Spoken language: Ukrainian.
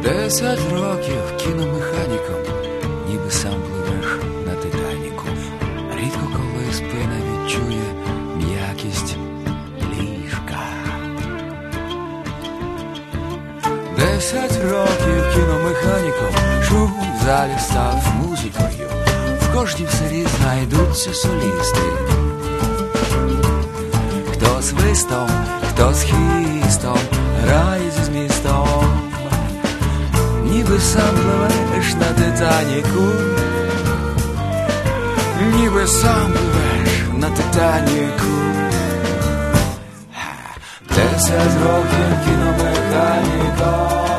10 років кіномеханіком, ніби сам пливеш на Титаніку. Рідко коли спина відчує м'якість ліжка. 10 років кіномеханіком, шум в залі став музикою. В кожній в селі знайдуться солісти. Хто свистом, хто з хістом грає зі змістом. Ніби сам пливеш на Титаніку, ніби сам пливеш на Титаніку. 10 років кіномеханіка.